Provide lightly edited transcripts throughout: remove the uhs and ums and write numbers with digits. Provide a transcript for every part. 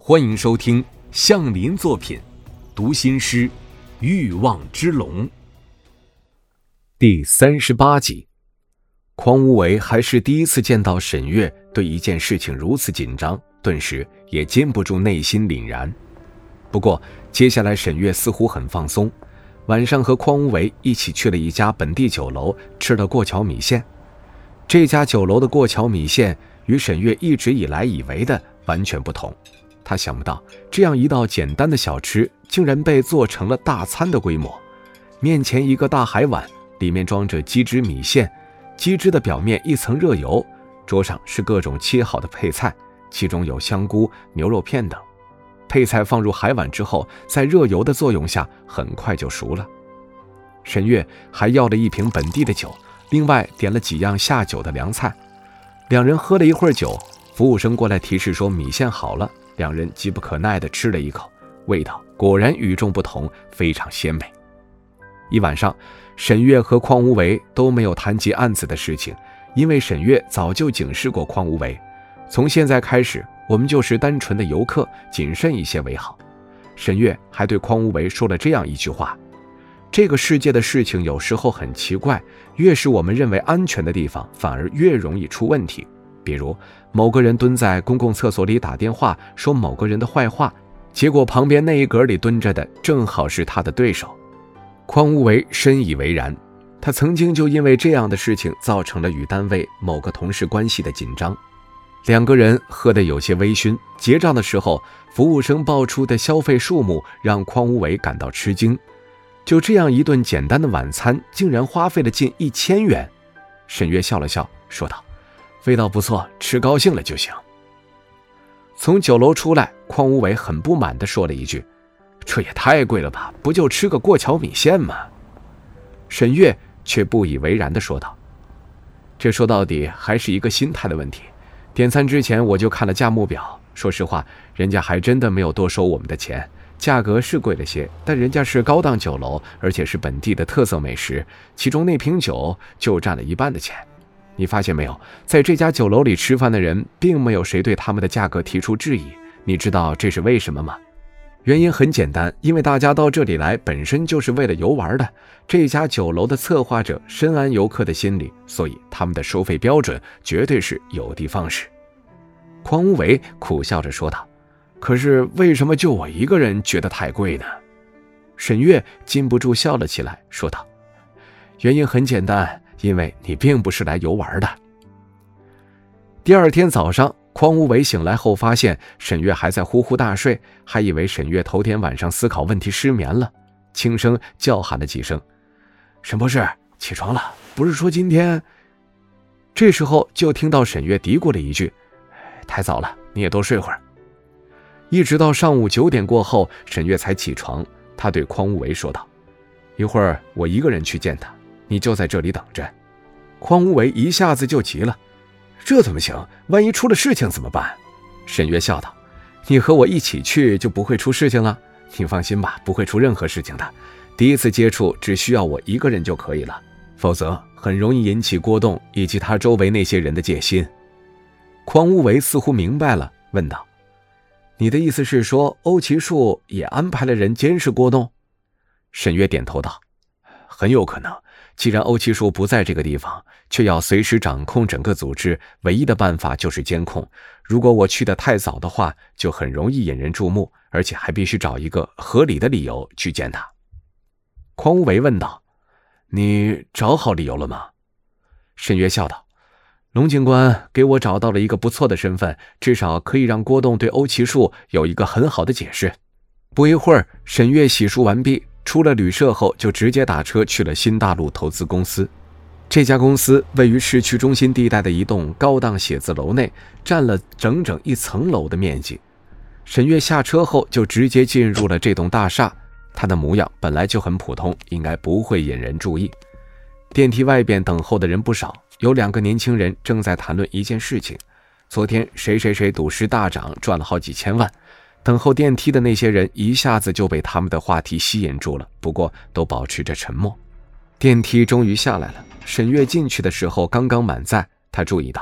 欢迎收听向林作品读心师欲望之龙第38集。匡无为还是第一次见到沈月对一件事情如此紧张，顿时也禁不住内心凛然。不过接下来沈月似乎很放松，晚上和匡无为一起去了一家本地酒楼，吃了过桥米线。这家酒楼的过桥米线与沈月一直以来以为的完全不同，他想不到这样一道简单的小吃竟然被做成了大餐的规模。面前一个大海碗，里面装着鸡汁米线，鸡汁的表面一层热油，桌上是各种切好的配菜，其中有香菇、牛肉片等。配菜放入海碗之后，在热油的作用下很快就熟了。沈月还要了一瓶本地的酒，另外点了几样下酒的凉菜。两人喝了一会儿酒，服务生过来提示说米线好了，两人急不可耐地吃了一口，味道果然与众不同，非常鲜美。一晚上，沈月和匡无为都没有谈及案子的事情，因为沈月早就警示过匡无为，从现在开始我们就是单纯的游客，谨慎一些为好。沈月还对匡无为说了这样一句话：这个世界的事情有时候很奇怪，越是我们认为安全的地方，反而越容易出问题。比如某个人蹲在公共厕所里打电话说某个人的坏话，结果旁边那一格里蹲着的正好是他的对手。匡无为深以为然，他曾经就因为这样的事情造成了与单位某个同事关系的紧张。两个人喝得有些微醺，结账的时候服务生报出的消费数目让匡无为感到吃惊。就这样一顿简单的晚餐竟然花费了近1000元。沈月笑了笑说道：味道不错，吃高兴了就行。从酒楼出来，匡无为很不满地说了一句：这也太贵了吧，不就吃个过桥米线吗？沈月却不以为然地说道：这说到底还是一个心态的问题。点餐之前我就看了价目表，说实话，人家还真的没有多收我们的钱，价格是贵了些，但人家是高档酒楼，而且是本地的特色美食，其中那瓶酒就占了一半的钱。你发现没有，在这家酒楼里吃饭的人并没有谁对他们的价格提出质疑，你知道这是为什么吗？原因很简单，因为大家到这里来本身就是为了游玩的，这家酒楼的策划者深谙游客的心理，所以他们的收费标准绝对是有的放矢。匡无为苦笑着说道：可是为什么就我一个人觉得太贵呢？沈月禁不住笑了起来说道：原因很简单，因为你并不是来游玩的。第二天早上，匡无为醒来后发现沈月还在呼呼大睡，还以为沈月头天晚上思考问题失眠了，轻声叫喊了几声：沈博士，起床了，不是说今天……这时候就听到沈月嘀咕了一句：太早了，你也多睡会儿。一直到上午9点过后，沈月才起床。他对匡无为说道：一会儿我一个人去见他，你就在这里等着。匡无为一下子就急了：这怎么行？万一出了事情怎么办？沈月笑道：你和我一起去就不会出事情了，你放心吧，不会出任何事情的。第一次接触只需要我一个人就可以了，否则很容易引起郭栋以及他周围那些人的戒心。匡无为似乎明白了，问道：你的意思是说欧其树也安排了人监视郭栋？沈月点头道：很有可能，既然欧其树不在这个地方，却要随时掌控整个组织，唯一的办法就是监控。如果我去得太早的话，就很容易引人注目，而且还必须找一个合理的理由去见他。匡无为问道：你找好理由了吗？沈月笑道：龙警官给我找到了一个不错的身份，至少可以让郭栋对欧其树有一个很好的解释。不一会儿，沈月洗漱完毕，出了旅社后就直接打车去了新大陆投资公司。这家公司位于市区中心地带的一栋高档写字楼内，占了整整1层楼的面积。沈月下车后就直接进入了这栋大厦，他的模样本来就很普通，应该不会引人注意。电梯外边等候的人不少，有2个年轻人正在谈论一件事情：昨天谁谁谁赌石大涨，赚了好几千万。等候电梯的那些人一下子就被他们的话题吸引住了，不过都保持着沉默。电梯终于下来了，沈月进去的时候刚刚满载，他注意到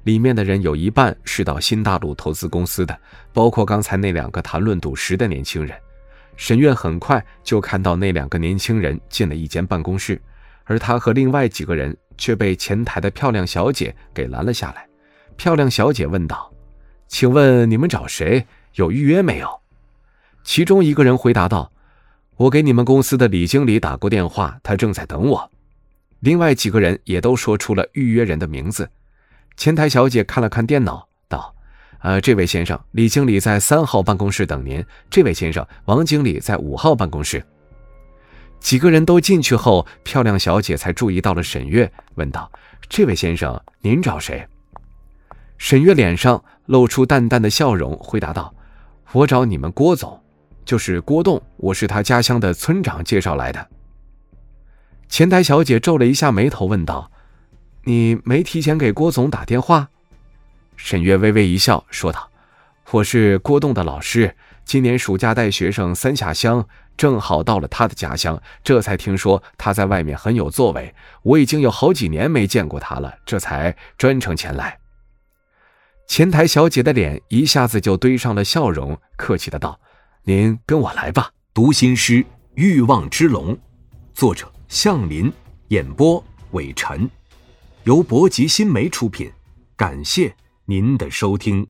里面的人有一半是到新大陆投资公司的，包括刚才那2个谈论赌石的年轻人。沈月很快就看到那2个年轻人进了一间办公室，而他和另外几个人却被前台的漂亮小姐给拦了下来。漂亮小姐问道：请问你们找谁？有预约没有？其中一个人回答道：我给你们公司的李经理打过电话，他正在等我。另外几个人也都说出了预约人的名字。前台小姐看了看电脑道：这位先生，李经理在3号办公室等您，这位先生，王经理在5号办公室。几个人都进去后，漂亮小姐才注意到了沈月，问道：这位先生，您找谁？沈月脸上露出淡淡的笑容，回答道：我找你们郭总，就是郭栋，我是他家乡的村长介绍来的。前台小姐皱了一下眉头，问道：你没提前给郭总打电话？沈月微微一笑，说道：我是郭栋的老师，今年暑假带学生3下乡，正好到了他的家乡，这才听说他在外面很有作为，我已经有好几年没见过他了，这才专程前来。前台小姐的脸一下子就堆上了笑容，客气的道：您跟我来吧。 读心师欲望之龙，作者向林，演播伟晨，由博吉新媒出品，感谢您的收听。